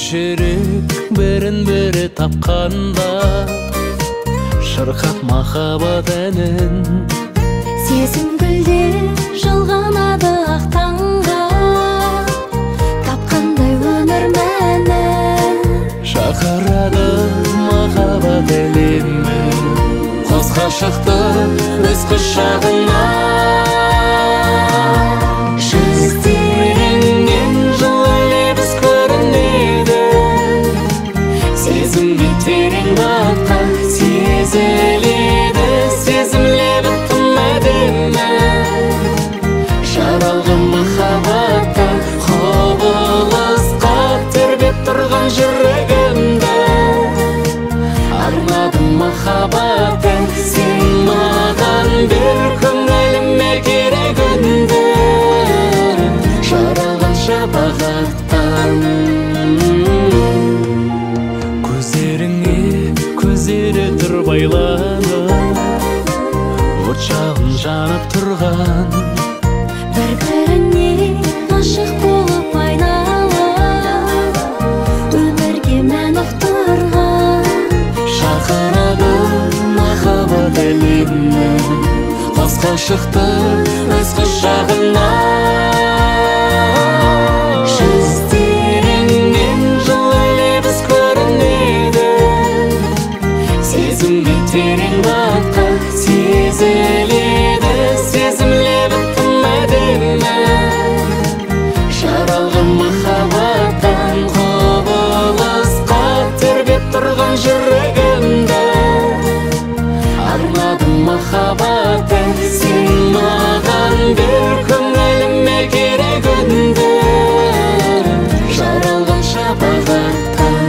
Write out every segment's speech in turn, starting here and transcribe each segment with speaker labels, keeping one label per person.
Speaker 1: жүрек бірін-бірі тапқанда шырқап махаббат әнін.
Speaker 2: Сезім гүлдер жылғанады ақ таңға, тапқандай өмір мәнін.
Speaker 1: Шақырады махаббат әлемі, қос ғашықтың өз құшағына. Жүздеріңнен жылы лебіз көрінеді, сезімге терең батқан сезіледі. Сезім лебі тым әдемі, жаралған махаббаттан құбылысқа тербеп тұрған жүрегімді. Арнадым махаббаттан, сен маған бер көңіліме керегіңді. Жаралған шапағаттан. Көздеріңе көздері тұр байланып, от жалын жанып тұрған.
Speaker 2: Бір-біріне ғашық болып айналып, өмірге мән ұқтырған.
Speaker 1: Шақырады махаббат әлемі, қос ғашықтың өз құшағына. Жүздеріңнен жылы лебіз көрінеді, сезімге терең батқан сезіледі. Сезім лебі тым әдемі, жаралған махаббаттан құбылысқа тербеп тұрған жүрегімді. Арнадым махаббаттан, сен маған бер көңіліме керегіңді. Жаралған шапағаттан.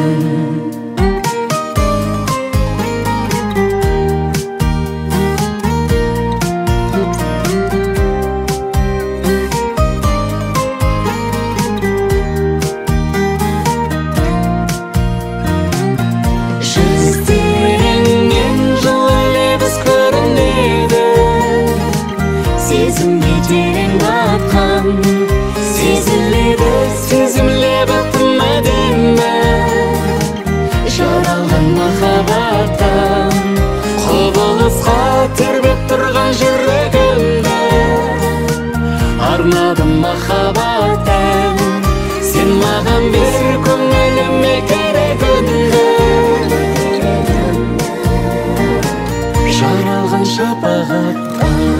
Speaker 1: Жүздеріңнен жылы лебіз көрінеді, сезімге терең батқан сезіледі. Сезім лебі тым әдемі, жаралған махаббаттан құбылысқа тербеп тұрған жүрегімді. Арнадым махаббаттан, сен маған бер көңіліме керегіңді. Жаралған шапағаттан.